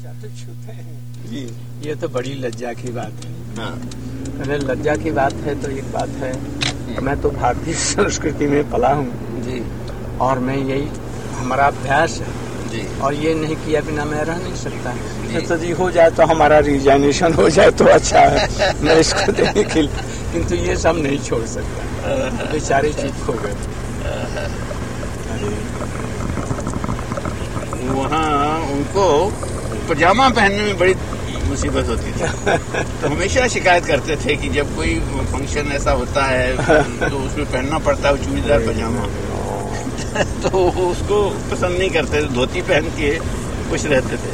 तो छूते हैं जी। ये तो बड़ी लज्जा की बात है। हाँ। अरे लज्जा की बात है तो एक बात है, मैं तो भारतीय संस्कृति में पला हूँ जी। और मैं यही हमारा अभ्यास है जी। और ये नहीं किया बिना मैं रह नहीं सकता। तो जी हो जाए तो हमारा रिजाइनेशन हो जाए तो अच्छा है, मैं इसको देने के लिए, किंतु ये सब नहीं छोड़ सकता, बेचारे चीज खो गए। वहाँ उनको पजामा पहनने में बड़ी मुसीबत होती थी, तो हमेशा शिकायत करते थे कि जब कोई फंक्शन ऐसा होता है तो उसमें पहनना पड़ता है चूड़ीदार पजामा। तो उसको पसंद नहीं करते थे, धोती पहन के खुश रहते थे।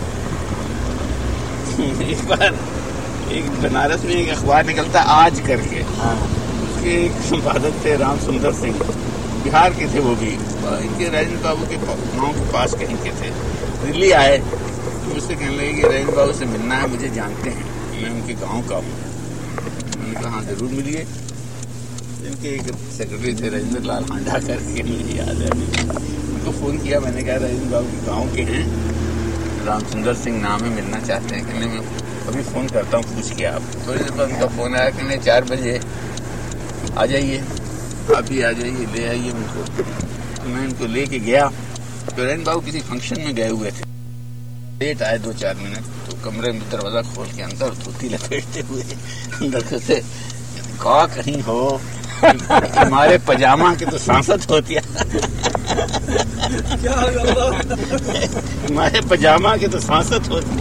एक बार एक बनारस में एक अखबार निकलता आज करके, उसके एक संपादक थे राम सुंदर सिंह, बिहार के थे वो भी, इनके राजेंद्र बाबू के गाँव के पास कहीं के थे। दिल्ली आए तो मुझसे कहने लगे कि राजेंद्र बाबू से मिलना है, मुझे जानते हैं, मैं उनके गांव का हूँ। मैंने कहा हाँ जरूर मिलिए। इनके एक सेक्रेटरी थे राजेंद्र लाल हांडा करके, मुझे याद है उनको फ़ोन किया। मैंने कहा राजेंद्र बाबू के गाँव के हैं, राम सुंदर सिंह नाम है, मिलना चाहते हैं। कहने में अभी फ़ोन करता हूँ, पूछ के आप। थोड़ी देर बाद उनका फ़ोन आया, कहने 4 बजे आ जाइए, आप भी आ जाइए, ले आइए उनको। तो मैं उनको ले गया। तो राजेंद्र बाबू किसी फंक्शन में गए हुए थे, लेट आए 2-4 मिनट, तो कमरे में दरवाजा खोल के अंदर धोती लपेटते हुए अंदर से कहा कहीं हो हमारे पजामा की तो सांसद होती है। क्या हमारे पजामा की तो सांसद होती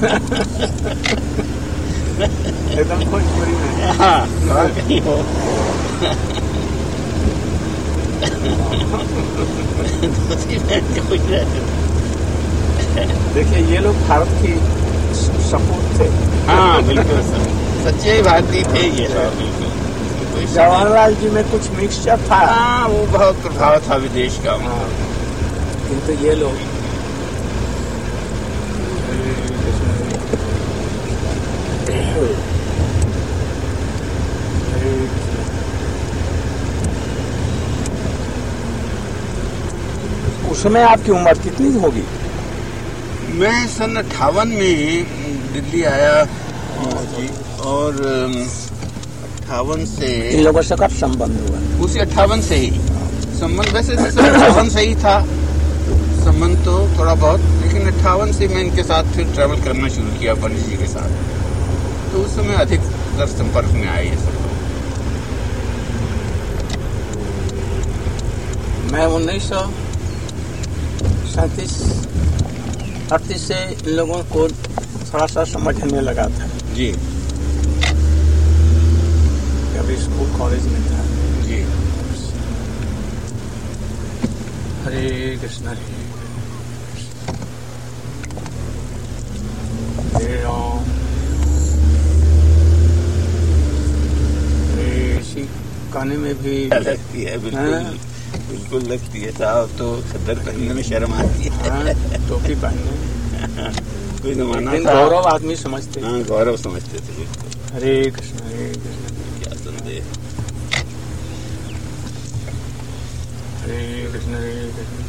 एकदम भोजपुरी में। हाँ, कहा कहीं हो। धोती पहन के खुश रहते थे। देखिए ये लोग भारत की सपूत थे। हाँ बिल्कुल सच्चे भारतीय थे ये लोग। जवाहरलाल जी में कुछ मिक्सचर था। हाँ, वो बहुत प्रभाव था विदेश का। हाँ, किंतु ये लोग उस समय आपकी उम्र कितनी होगी? मैं सन 58 में दिल्ली आया जी, और 58 से इन लोगों से कब संबंध हुआ? उसी 58 से ही संबंध, वैसे तो 58 से ही था संबंध तो थोड़ा बहुत, लेकिन 58 से मैं इनके साथ फिर ट्रैवल करना शुरू किया पंडित जी के साथ, तो उस समय अधिक संपर्क में आए ये सब लोग। मैं 1937-38 से इन लोगों को थोड़ा सा समझने लगा था जी। अभी स्कूल कॉलेज में था जी। हरे कृष्ण हरे राम इसी गाने में भी लगती है बिल्कुल। बिल्कुल लगती है साहब, तो खद्दर पहनने में शर्म आती है। हाँ, टोपी पहनने कोई जमाना था गौरव आदमी समझते। हाँ, गौरव समझते थे बिल्कुल। हरे कृष्ण हरे कृष्ण क्या संदेह। हरे कृष्ण हरे कृष्ण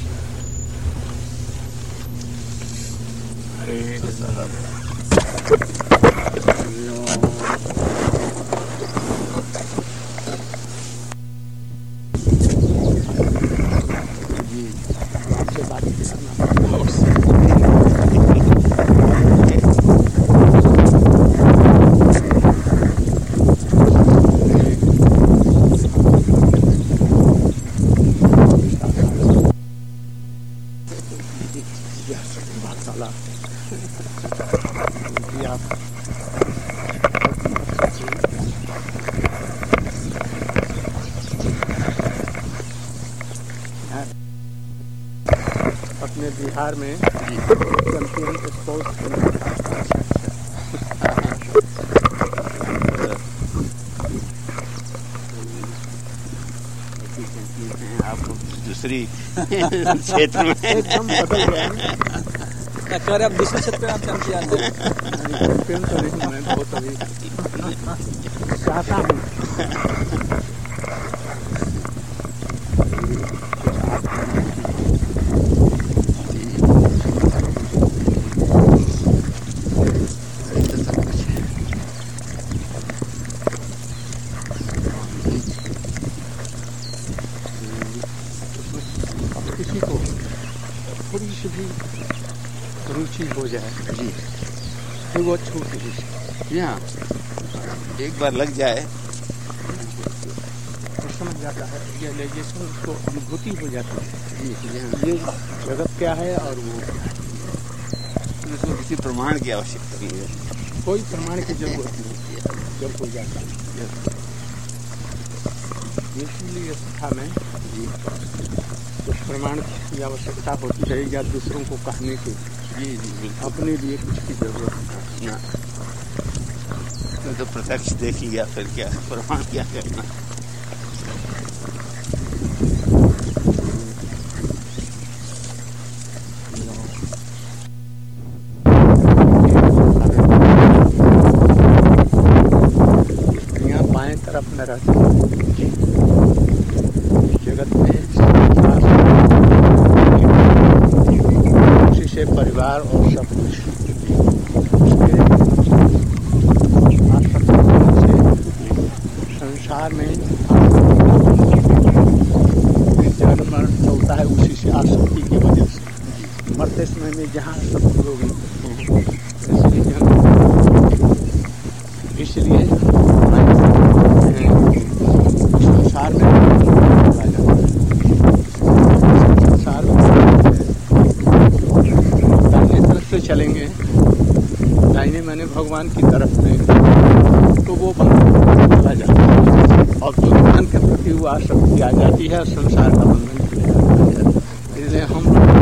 हरे कृष्ण। अपने बिहार में चैंपियन स्पोर्ट्स आप दूसरी क्षेत्र में एकदम बदल गया। मैं कह रहा विश्व क्षेत्र में आप चैंपियन तो नहीं, मैं बहुत अभी चाहता हूँ। थोड़ी सी भी रुचि हो जाए जी, फिर वो छूट नहीं। जी हाँ, एक बार लग जाए तो समझ जाता है, रियलाइजेशन उसको अनुभूति हो जाती है। जी, जी हाँ, ये जगत क्या है और वो क्या है। तो इसको किसी प्रमाण की आवश्यकता नहीं है। कोई प्रमाण की जरूरत नहीं जब हो जाता है। इसीलिए शिक्षा में जी, कुछ प्रमाण की आवश्यकता होती है या दूसरों को कहने की। जी, जी बिल्कुल, अपने लिए कुछ की जरूरत नहीं। ना तो प्रत्यक्ष देख लिया, फिर क्या प्रमाण क्या करना। यहाँ बाएं तरफ में रहती है जगत में, उसी से परिवार और सब कुछ संसार में जन्म मरण चलता है उसी से आसक्ति की वजह से। मरते समय में जहाँ सब होगी इसलिए संसार में संसार दाहिने तरफ से चलेंगे, दाहिने माने भगवान की तरफ में, तो वो बंधन चला जाता है और भगवान के प्रति वो आसक्ति आ जाती है और संसार का बंधन चला जाता है। इसलिए हम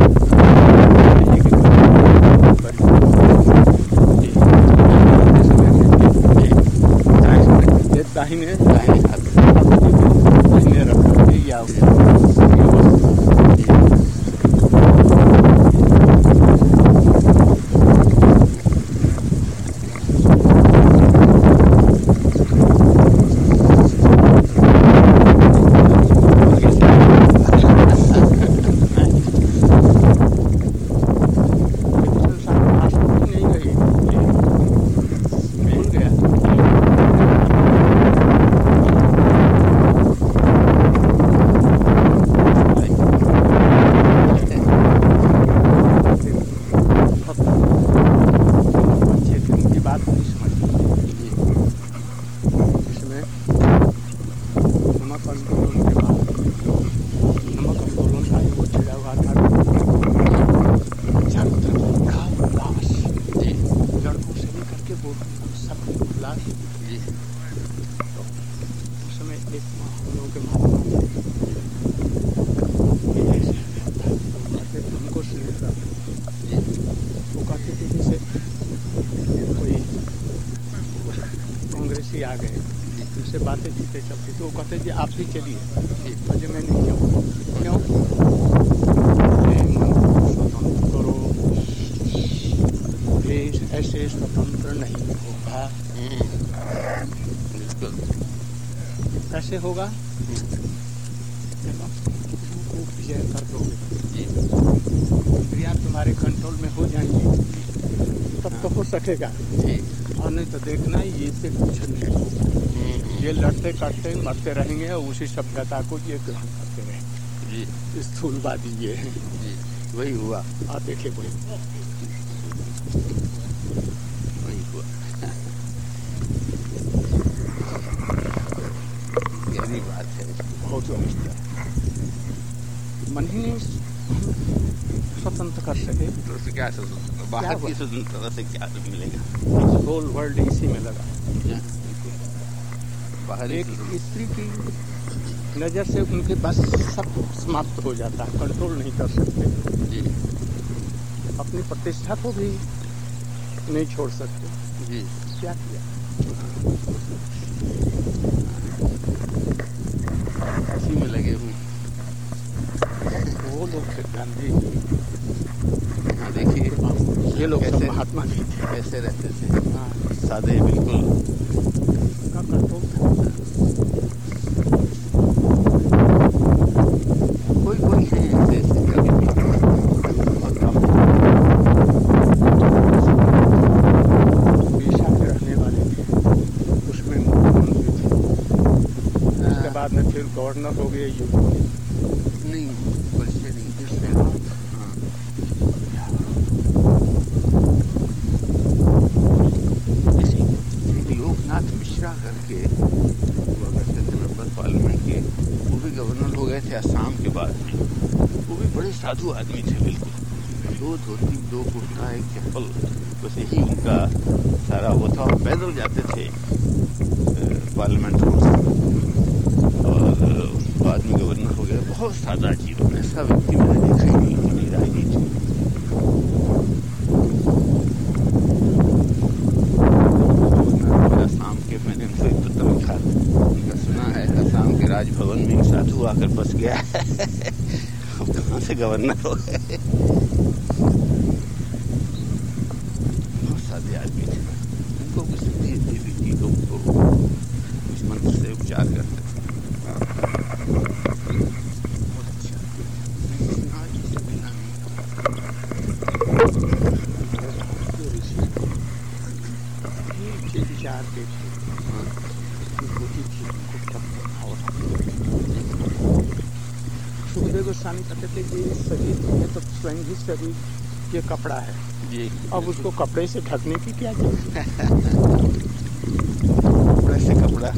दाहिने दाहिने रखा या आ गए, उनसे बातें चीतें चलती तो वो कहते जी आप भी चलिए, अजय मैं नहीं जाऊँगा। क्यों? मन स्वतंत्र करो, देश ऐसे स्वतंत्र नहीं होगा। कैसे होगा? विजय कर दोगे, क्रिया तुम्हारे कंट्रोल में हो जाएंगी, तब तो हो सकेगा। और नहीं तो देखना ये से कुछ नहीं होगा। ये लड़ते कटते मरते रहेंगे और उसी सभ्यता को ये ग्रहण करते रहेंगे। स्थूलवादी ये है, वही हुआ। आप देखे कोई वही हुआ। गहरी बात है, बहुत समझता है। मन ही नहीं स्वतंत्र कर सके तो उससे क्या स्वतंत्रता, बाहर की स्वतंत्रता से क्या मिलेगा? होल वर्ल्ड इसी में लगा। बाहर एक स्त्री की नजर से उनके पास सब समाप्त हो जाता है, कंट्रोल नहीं कर सकते। अपनी प्रतिष्ठा को भी नहीं छोड़ सकते। जी, क्या किया? इसी में लगे हुए वो लोग थे गांधी। हाँ देखिए, ये लोग सब महात्मा नहीं थे, कैसे रहते थे। हाँ, सादे बिल्कुल का कंट्रोल था। कोई कोई है ऐसे कभी भी पेशा के रहने वाले थे, उसमें मुख्यमंत्री थे। उसके बाद में फिर गवर्नर हो गए, यूपी नहीं, कुछ नहीं। हाँ, साधु आदमी थे बिल्कुल। 2 धोती 2 कुर्ता 1 चप्पल, बस यही उनका सारा वो था। पैदल जाते थे पार्लियामेंट रोड और बाद में गवर्नर हो गया। बहुत सादा जीवन, ऐसा व्यक्ति मैंने देखा ही नहीं अपनी राजनीति में। असम के मैंने उनको एक पत्र लिखा, उनका सुना है असम के राजभवन में साधु आकर बस गया है अब कहाँ से गवर्नर हो गए। बहुत सादे आदमी थे, उनको कुछ देवी को कुछ मंत्र से उपचार करते थे। बहुत अच्छा विचार के सुखदेव गोस्वामी कहते थे कि शरीर में तो स्वयं ही शरीर ये कपड़ा है जी, अब उसको कपड़े से ढकने की क्या जरूरत है। कपड़े से कपड़ा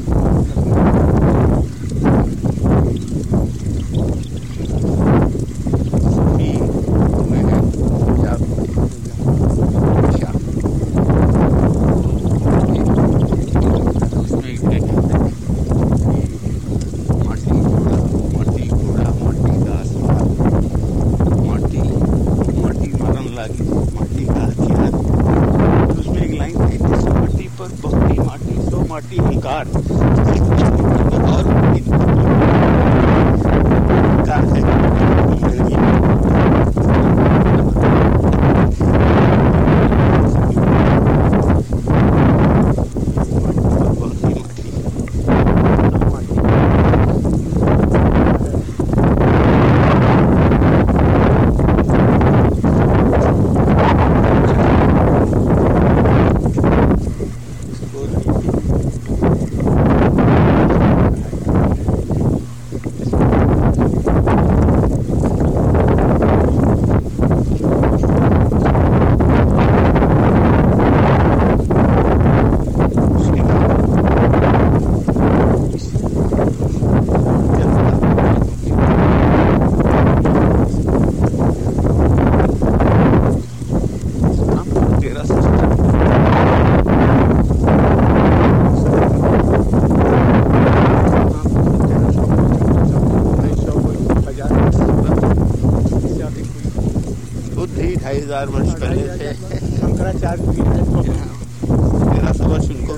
वर्ष पहले थे। शंकराचार्य भी है, मेरा समझ उनको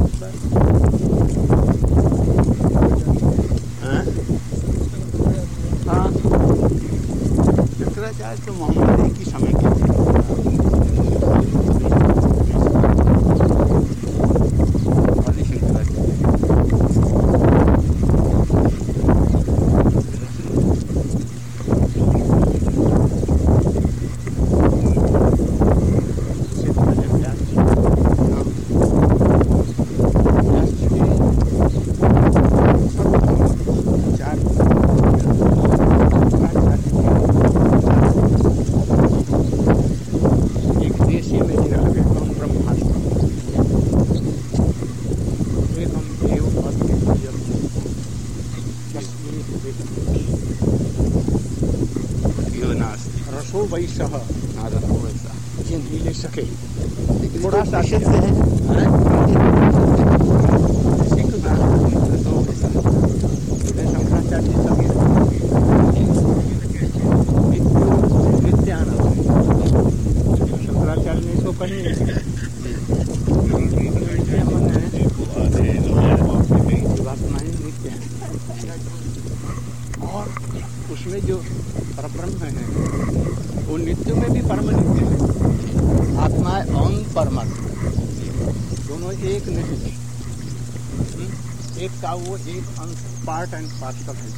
हाँ, शंकराचार्य तो मोहम्मद एक ही समय के थे। रसो वैसह ये नहीं ले सके, थोड़ा सा से है शंकराचार्य शंकराचार्य ने इसको कहीं और उसमें जो परब्रह्म है वो नित्य में भी परम नित्य है। आत्मा और परमात्मा दोनों एक नहीं, एक का वो एक अंश पार्ट एंड पार्सल है।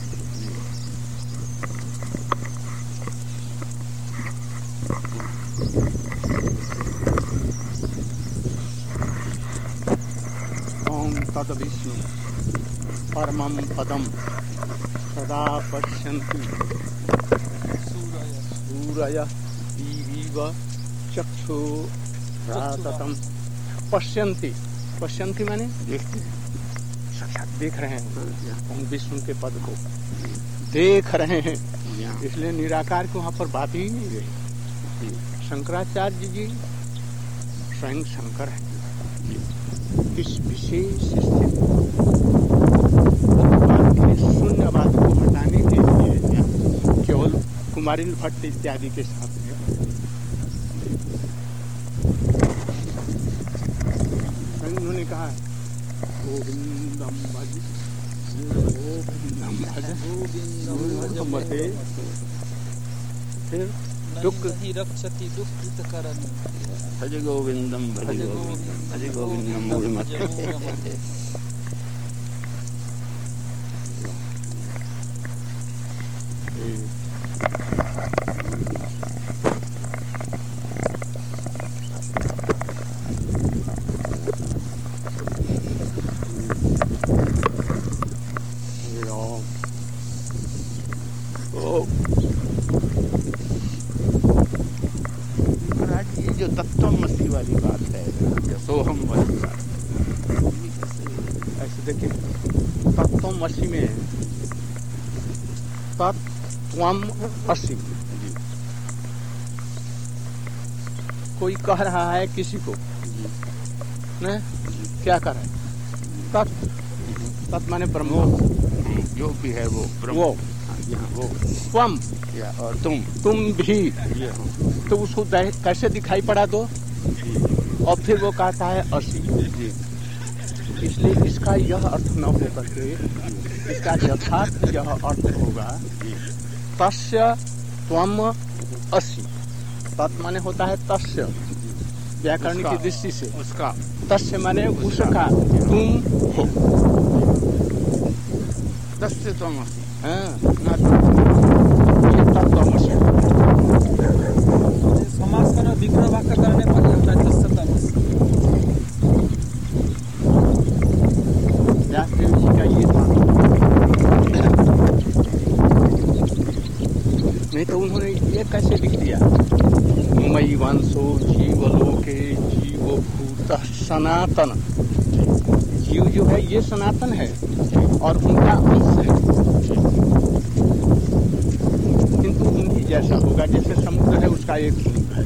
ओम तद विष्णु परमं पदम सदा पश्यन्ति सूरय इव चक्षुराततं। पश्यन्ति माने देखते हैं, साक्षात देख रहे हैं। हम विष्णु के पद को देख रहे हैं। इसलिए निराकार की वहां पर बात ही नहीं रही। शंकराचार्य जी स्वयं शंकर है। इस विशेष स्थिति शून्यवाद को हटाने के लिए केवल कुमारिल भट्ट इत्यादि के साथ में उन्होंने कहा गोविंदम भज गोविंदम भज फिर दुख ही रक्षति दुख करन भज गोविंदम भज गोविंदम भज गोविंदम मूढ़मते। जो तत्वमसि वाली बात है, सोहम वाली बात, ऐसे देखिए तत्वमसि में तत्वम असि, कोई कह रहा है किसी को ने क्या कर रहा है, तत् माने ब्रह्म, जो भी है वो ब्रह्म, वो वो त्वम या और तुम भी, तो उसको कैसे दिखाई पड़ा दो, और फिर वो कहता है असि। इसलिए इसका यह अर्थ न हो करके इसका यथार्थ यह अर्थ होगा तस्य त्वम असि। तत् माने होता है तस्य, व्याकरण की दृष्टि से उसका, तस्य माने उसका, तुम हो, तस्य त्वमसि। तत्वमसि समास करना विग्रह वाक्य करने पर होता है तत्सतमसि। व्यासदेव जी का ये था, नहीं तो उन्होंने ये कैसे लिख दिया, मयि वंशो जीवलोके जीवभूत सनातन। जीव जो है ये सनातन है और उनका अंश है, किंतु उन्हीं जैसा होगा जैसे समुद्र है उसका एक रूप है।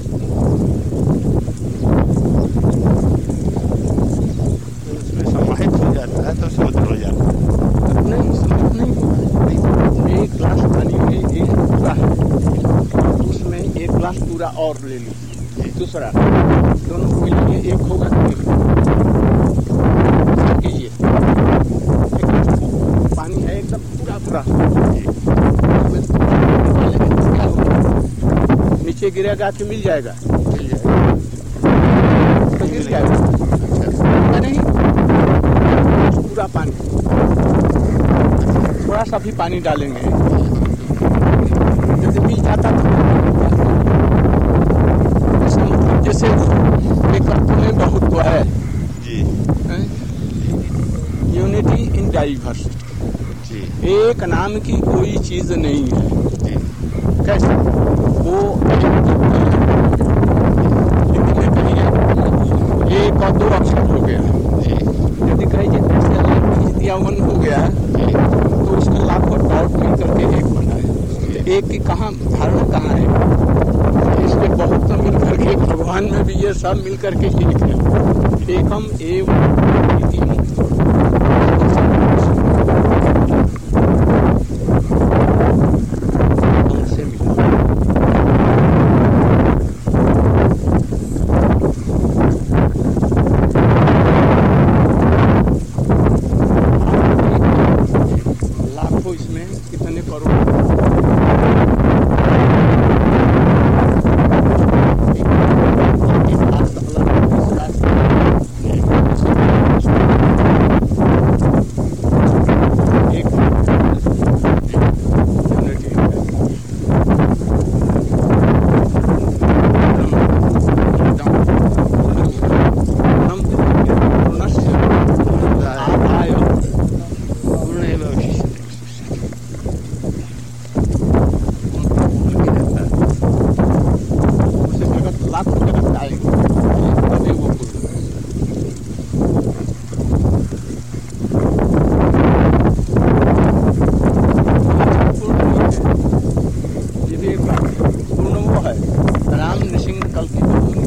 तो उसमें समाहित हो जाता है तो समुद्र हो जाता है। नहीं, समाहित नहीं होता। एक गिलास पानी में एक पूरा है, उसमें एक गिलास पूरा और ले लीजिए, दूसरा, दोनों मिलिए एक होगा। कीजिए, पानी है एकदम पूरा पूरा, नीचे गिरेगा कि मिल जाएगा, तो गिर जाएगा नहीं, पूरा पानी, थोड़ा सा भी पानी डालेंगे जैसे मिल जाता था। जैसे एकत्व में बहुत्व है, यूनिटी इन डाइवर्सिटी, एक नाम की कोई चीज नहीं है। कैसे वो एक और दो अक्षर हो गया, यदि कहिए वन हो गया तो उसका लाखों डॉट मिल करके एक बना है। एक की कहाँ धारणा कहाँ है, इसके बहुत मिल करके भगवान में भी ये सब मिल करके एक है, एकम एवं हमसे मिला। लाखों इसमें कितने करोड़ पूर्ण वो है राम नृसिंह कल की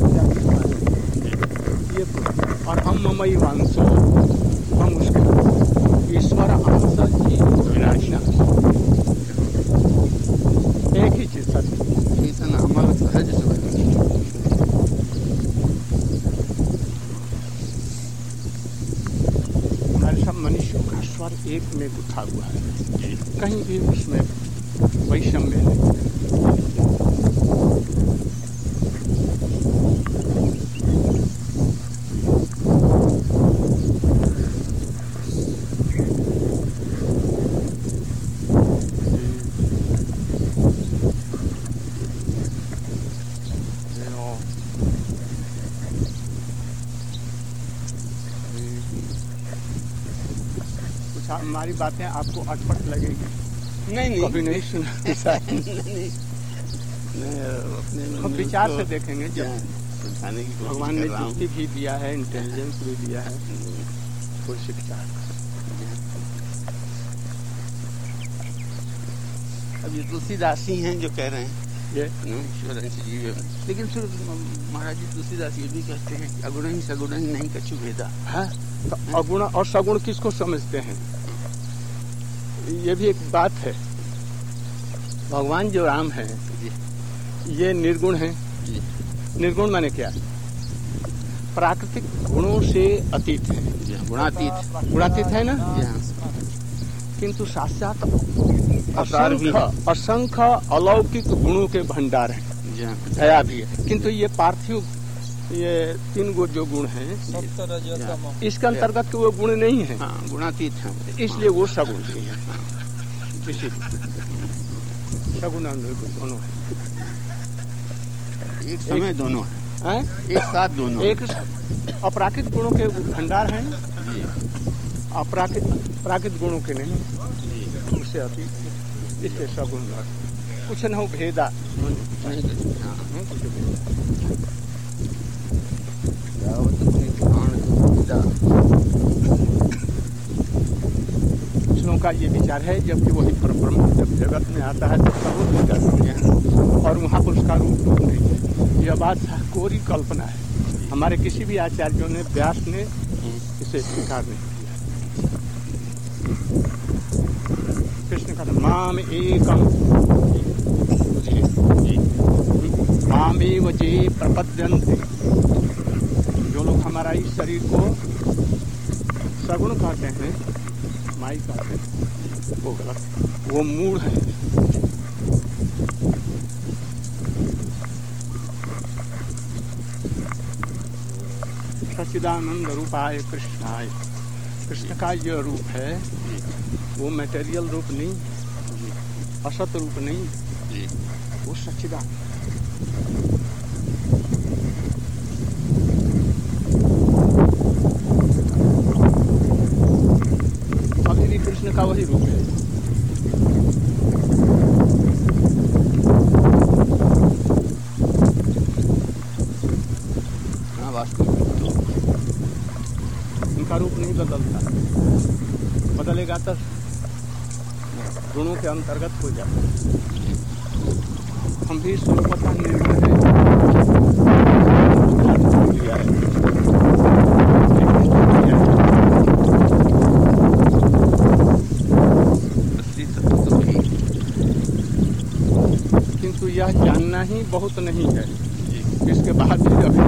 ये और हम ममई वांसो, हम उसके ईश्वर अंश जी विनाशिना, एक ही चीज सत्य चेतन अमल सहज स्वरूप। हमारे सब मनुष्यों का स्वर एक में गुथा हुआ है, कहीं भी उसमें वैषम्य नहीं। हमारी बातें आपको अटपट लगेगी, नहीं कभी नहीं सुना। हम विचार से देखेंगे जब समझाने की भगवान ने युक्ति भी दिया है, इंटेलिजेंस भी दिया है, कोई शिक्षा। अब ये तुलसीदास ही हैं जो कह रहे हैं ये ईश्वरंश जीव, लेकिन फिर महाराज जी तुलसीदास ये भी कहते हैं कि अगुण ही सगुण ही नहीं कछु भेदा है। तो अगुण और सगुण किसको समझते हैं? ये भी एक बात है। भगवान जो राम है ये निर्गुण है। निर्गुण माने क्या? प्राकृतिक गुणों से अतीत है, गुणातीत। गुणातीत है ना। किंतु साक्षात असंख्य अलौकिक गुणों के भंडार हैं, दया भी है। किंतु ये पार्थिव ये 3 गो जो गुण हैं इसके अंतर्गत के वो गुण नहीं है, गुणातीत है, इसलिए वो सगुण नहीं है। सगुण और निर्गुण दोनों है, एक समय दोनों है, एक साथ दोनों। एक अपराकृत गुणों के भंडार हैं, प्राकृत गुणों के नहीं, उससे अति, इससे सगुण कुछ न हो भेदा कुछ का ये विचार है। जबकि वही परब्रह्म जब जगत में आता है तो सब विचार और वहाँ पर उसका रूप नहीं है। यह बात कोरी कल्पना है। हमारे किसी भी आचार्यों ने, व्यास ने इसे स्वीकार नहीं किया। कृष्ण का माम एकम मामेव जे प्रपद्यन्ते, जो लोग हमारा इस शरीर को सगुण कहते हैं, माई कहते हैं, वो गलत, वो मूढ़ है। सच्चिदानंद रूपाय कृष्णाय, कृष्ण का यह रूप है, वो मटेरियल रूप नहीं, असत रूप नहीं, वो सच्चिदानंद। अभी भी कृष्ण का वही रूप है। उनका रूप नहीं बदलता, बदलेगा तो गुणों के अंतर्गत हो जाता। हम भी स्वरूपतः निर्गुण है, किंतु यह जानना ही बहुत नहीं है। इसके बाद भी अभी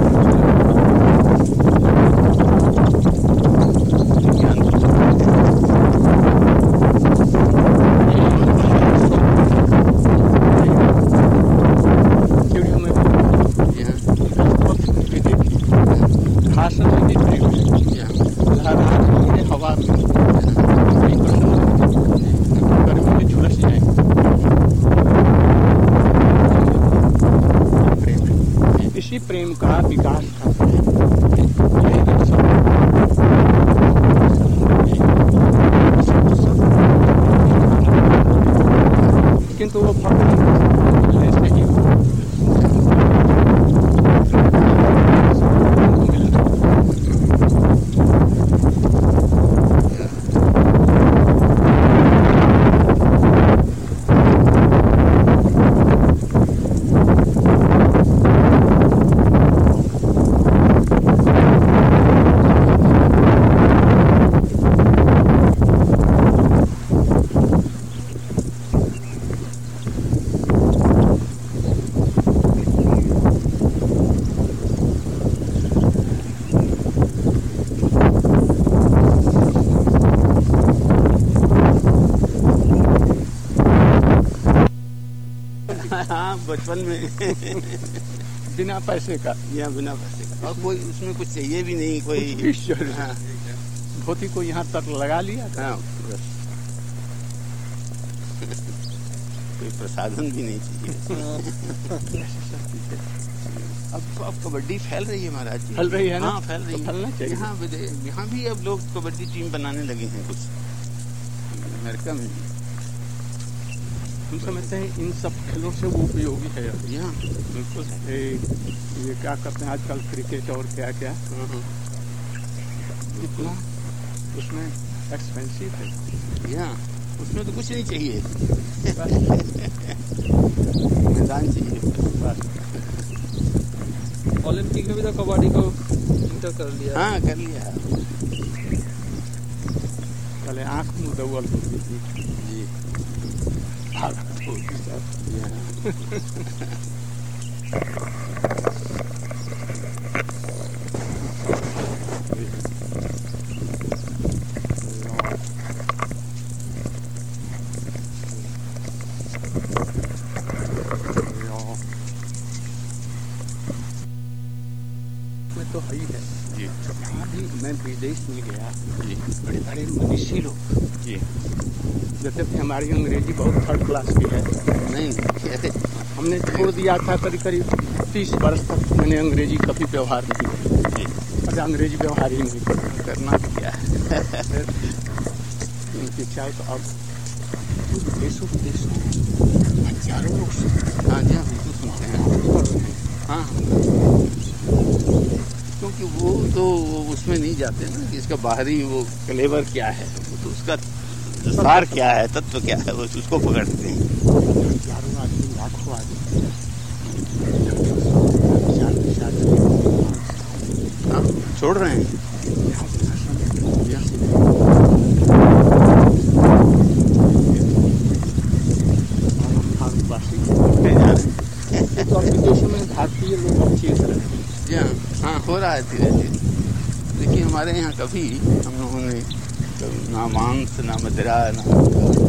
प्रेम का विकास करता है। किंतु वो ऐसे ही हाँ, बचपन में बिना पैसे का या बिना पैसे का, और कोई उसमें कुछ चाहिए भी नहीं, कोई हाँ, धोती को यहाँ तक लगा लिया था। हाँ, बस कोई प्रसाधन भी नहीं चाहिए। अब कबड्डी फैल रही है महाराज जी। फैल रही है ना? हाँ, फैल रही है। फैलना चाहिए। यहाँ भी अब लोग कबड्डी टीम बनाने लगे हैं कुछ, अमेरिका में भी। हम समझते हैं इन सब खेलों से वो उपयोगी है। यहाँ बिल्कुल ये क्या करते हैं आजकल, क्रिकेट और क्या क्या, इतना उसमें एक्सपेंसिव है। यहाँ उसमें तो कुछ नहीं चाहिए, मैदान चाहिए बस। ओलंपिक में भी तो कबड्डी को इंटर कर लिया। हाँ, कर लिया। पहले आँख मुँह दौल होती थी जी, में तो है ही है जी, यहाँ भी। मैं विदेश में गया, जी, बड़े बड़े मनीषी लोग, जी। जैसे कि हमारी अंग्रेजी बहुत थर्ड क्लास की है। नहीं, हमने छोड़ दिया था, करीब करीब 30 वर्ष तक मैंने अंग्रेजी कभी व्यवहार नहीं किया। अच्छा, अंग्रेजी व्यवहार ही नहीं करना क्या है। उनकी चाहे तो अब देशों विदेशों हजारों लोग। हाँ जी, हाँ, बिल्कुल सुनते हैं। हाँ, क्योंकि वो तो उसमें नहीं जाते ना कि इसका बाहरी वो फ्लेवर क्या है, तो उसका सार क्या है, तत्व क्या है, वो उसको पकड़ते हैं। हजारों आदमी, लाखों आदमी छोड़ रहे हैं। भारतवासी तो विदेशों में भारतीय लोग अच्छी तरह। हाँ, हो रहा है धीरे धीरे। देखिए, हमारे यहाँ कभी हम लोगों ने ना मांस, ना मदिरा, ना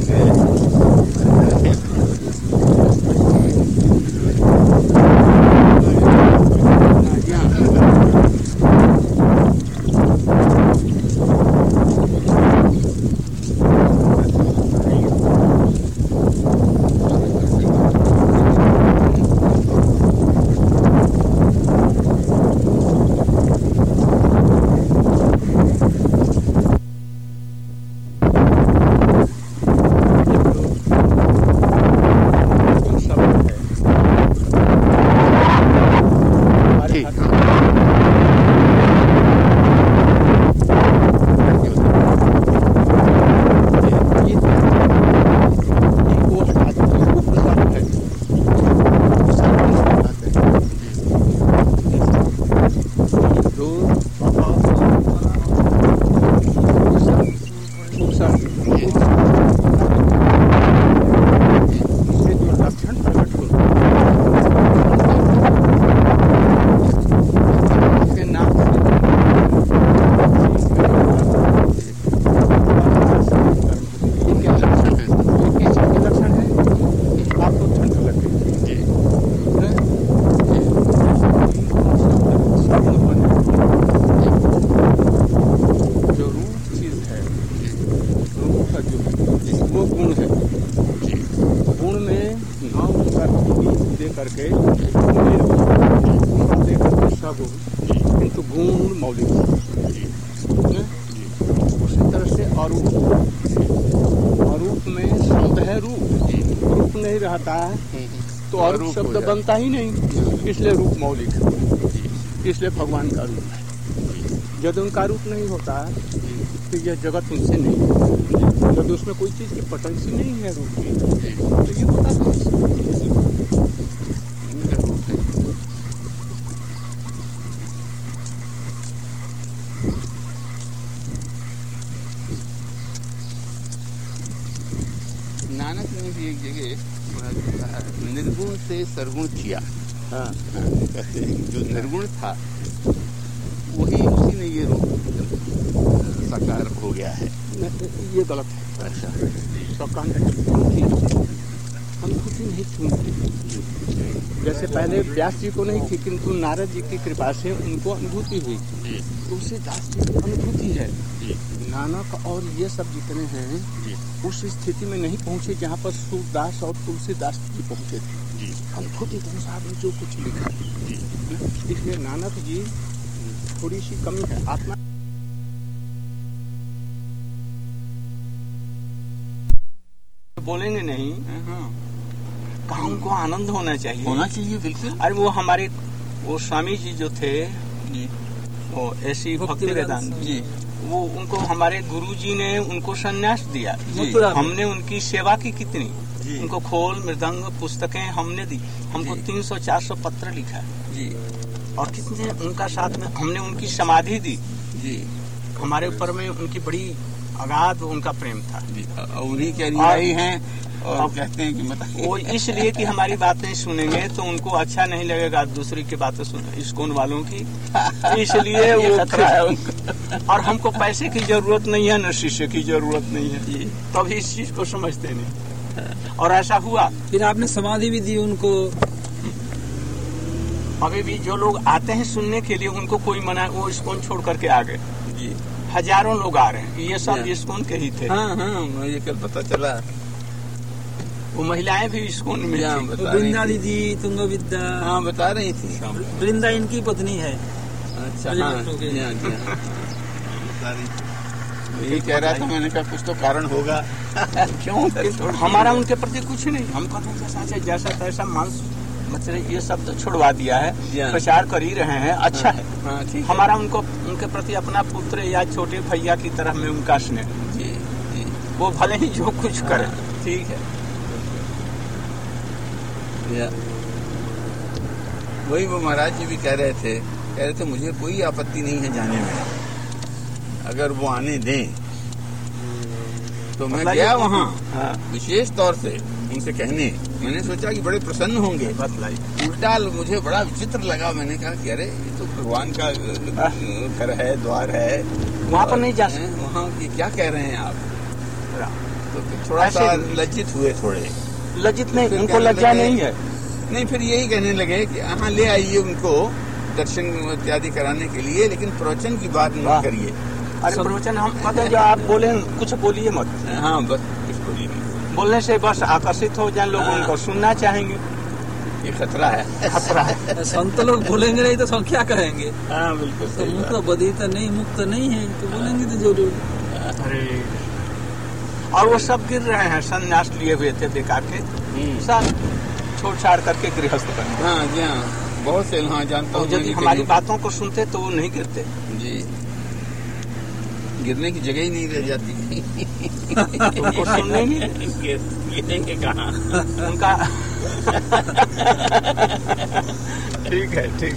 करके सब किंतु गुण मौलिक उसी तरह से अरूप में शब्द है रूप नहीं रहता है तो अरूप शब्द बनता ही नहीं, इसलिए रूप मौलिक है, इसलिए भगवान का रूप है। जब उनका रूप नहीं होता तो यह जगत उनसे नहीं है, जब उसमें कोई चीज की पटेंसी नहीं है रूप की तो ये होता नानक ने भी एक जगह निर्गुण से सरगुण किया। हाँ। जो निर्गुण था वही उसी ने ये रूप साकार हो गया है। ये गलत है। अच्छा, तो कहने अनुभूति नहीं थी उनकी। जैसे पहले व्यास जी को नहीं थी, किंतु नारद जी की कृपा से उनको अनुभूति हुई। तुलसीदास जी की अनुभूति है। नानक और ये सब जितने हैं उस स्थिति में नहीं पहुंचे जहाँ पर सूरदास और तुलसीदास जी पहुंचे थे। अनुभूति के अनुसार में जो कुछ लिखा है, इसलिए नानक जी थोड़ी सी कमी है। आत्मा बोलेंगे नहीं, कहाँ उनको आनंद होना चाहिए बिल्कुल। अरे वो स्वामी जी जो थे, वो ऐसी भक्ति वेदांत जी, वो उनको हमारे गुरु जी ने उनको संन्यास दिया। हमने उनकी सेवा की कितनी, उनको खोल मृदंग पुस्तकें हमने दी। हमको 300-400 पत्र लिखा जी, और कितने उनका साथ में हमने उनकी समाधि दी जी। हमारे ऊपर में उनकी बड़ी अगाध उनका प्रेम था। उन्हीं के अनुयायी हैं और कहते हैं कि मतलब वो इसलिए कि हमारी बातें सुनेंगे तो उनको अच्छा नहीं लगेगा दूसरी की बातें सुने, इस्कॉन वालों की। इसलिए वो खतरा है उनको। और हमको पैसे की जरूरत नहीं है, न शिष्य की जरूरत नहीं है, तभी इस चीज को समझते नहीं। और ऐसा हुआ। फिर आपने समाधि भी दी उनको। अभी भी जो लोग आते हैं सुनने के लिए, उनको कोई मना, वो इस्कॉन छोड़ करके आ गए। हजारों लोग आ रहे हैं, ये सब इस्कॉन के ही थे। मुझे कल पता चला। वो महिलाएं भी इस्कॉन में वृंदा दीदी तुंग विद्या बता रही थी। वृंदा इनकी पत्नी है। अच्छा, यही कह रहा था। मैंने कहा कुछ तो कारण होगा। क्यों? हमारा उनके प्रति कुछ नहीं। हम कहते हैं जैसा तैसा मांस मतलब ये सब तो छुड़वा दिया है, प्रचार कर ही रहे हैं, अच्छा है। हमारा उनके प्रति अपना पुत्र या छोटे भैया की तरह में उनका स्नेह। वो भले ही जो कुछ करे, ठीक है। वही वो महाराज जी भी कह रहे थे मुझे कोई आपत्ति नहीं है जाने में, अगर वो आने दें तो मैं गया वहाँ विशेष तौर से उनसे कहने। मैंने सोचा कि बड़े प्रसन्न होंगे, उल्टा मुझे बड़ा विचित्र लगा। मैंने कहा कि अरे ये तो भगवान का घर है, द्वार है, वहाँ पर नहीं जा सकते। वहाँ की क्या कह रहे हैं आप? तो थोड़ा सा लज्जित हुए, थोड़े लज्जित नहीं, उनको लज्जा नहीं है। नहीं, फिर यही कहने लगे कि हाँ ले आइए उनको दर्शन इत्यादि कराने के लिए, लेकिन प्रवचन की बात मत करिए। अरे प्रवचन हम कहते हैं, जो आप बोले कुछ बोलिए मत। हाँ, बस कुछ बोलिए। बोलने से बस आकर्षित हो जाए लोग, उनको सुनना चाहेंगे। ये खतरा है। संत लोग बोलेंगे नहीं तो क्या कहेंगे? हाँ, बिल्कुल। तो मुक्त बधित नहीं, मुक्त नहीं है तो बोलेंगे तो जरूर। अरे और वो सब गिर रहे हैं, संन्यास लिए हुए थे बेकार के, सब छोड़ छाड़ करके गृहस्थ बने। हाँ जी, हाँ, बहुत से जानता हूँ। यदि हमारी बातों को सुनते तो वो नहीं गिरते जी। गिरने की जगह ही नहीं रह जाती। उनको सुनने नहीं गिरेंगे कहाँ उनका। ठीक है, ठीक।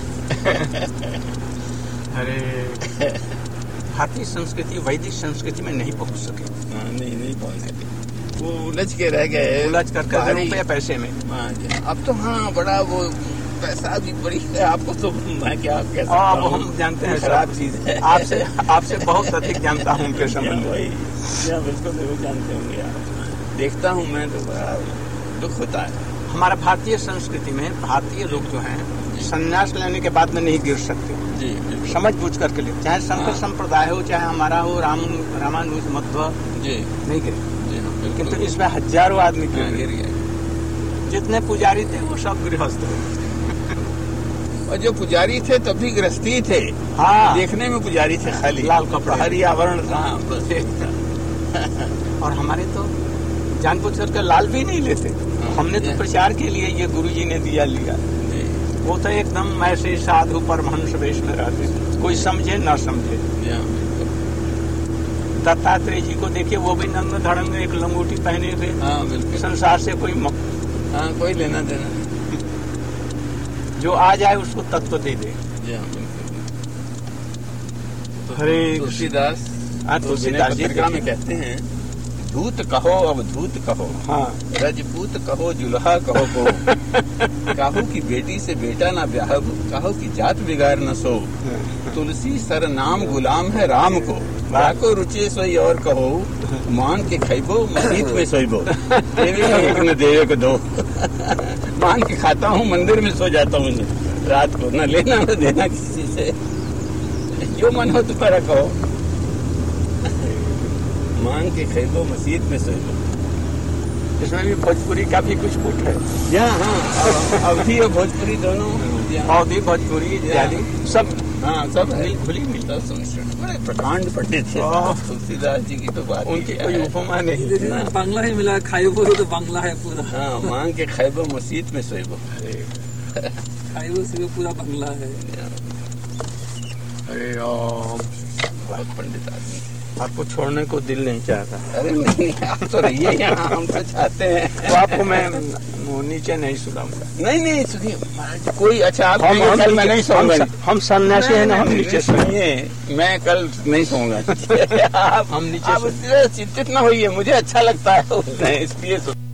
अरे भारतीय संस्कृति वैदिक संस्कृति में नहीं पहुंच सके। नहीं पहुंच सके, वो उलझ के रह गए, उलझ कर रुपये पैसे में। अब तो हाँ, बड़ा वो पैसा भी बड़ी है। आपको तो मैं क्या कहता हूँ, हम जानते हैं, खराब चीज है। आपसे बहुत अधिक जानता हूँ उनके संबंध में। बिल्कुल जानते होंगे आप। देखता हूँ मैं तो बड़ा दुख होता है। हमारा भारतीय संस्कृति में भारतीय लोग जो हैं संन्यास लेने के बाद में नहीं गिर सकते जी, समझ बूझ करके लिए, चाहे शंकर संप्रदाय हो, चाहे हमारा हो रामानुज मध्व जी, नहीं गिरे। किंतु इसमें हजारों आदमी गिर गए। जितने पुजारी थे वो सब गृहस्थ हो। और जो पुजारी थे तब भी गृहस्थी थे। हाँ, देखने में पुजारी थे, खाली लाल कपड़ा, हरी आवरण था। और हमारे तो जान पूछ करके लाल भी नहीं लेते। हमने तो प्रचार के लिए ये गुरुजी ने दिया लिया। वो तो एकदम ऐसे साधु परमहंस वेश में रहते, कोई समझे न समझे। दत्तात्रेय जी को देखिए, वो भी नंग धड़ंग एक लंगोटी पहने हुए। संसार से कोई कोई लेना देना, जो आ जाए उसको तत्व दे दे। हरे तुलसीदास में कहते हैं धूत कहो अवधूत कहो, हाँ रजपूत कहो जुल्हा कहो को, काहू की बेटी से बेटा ना ब्याह, काहू की जात बिगाड़ न सो, तुलसी सर नाम गुलाम है राम को, को रुचे सोई और कहो, मान के खैबो मस्जिद में सोईबो, देवे का एक न देवे को दो। मान के खाता हूँ, मंदिर में सो जाता हूँ रात को, न लेना न देना किसी से, जो मन हो तुम्हारा कहो, मान के खैबो मस्जिद में सोईबो। इसमें भी भोजपुरी का भी कुछ कुछ है। हाँ, अवधी और भोजपुरी दोनों, अवधी भोजपुरी सब, हाँ सब खुली मिलता संस्कृत। बड़े प्रकांड पंडित थे तुलसीदास जी की तो बात, उनकी कोई उपमा नहीं। बांग्ला ही मिला, खाइबो तो बांग्ला है पूरा। हाँ, मांग के खैबो मस्जिद में सोईबो, खाइबो से पूरा बांग्ला है। अरे बहुत पंडित आदमी, आपको छोड़ने को दिल नहीं चाहता। अरे नहीं, आप तो रहिए यहाँ, हम तो चाहते हैं। तो आपको मैं नीचे नहीं सुनाऊंगा। नहीं सुनिए महाराज, कोई अच्छा आप कल मैं नहीं सोऊंगा। हम सन्यासी हैं ना, हम नीचे सुनिए, मैं कल नहीं सोऊंगा। हम नीचे, आप चिंतित न होइए, मुझे अच्छा लगता है इसलिए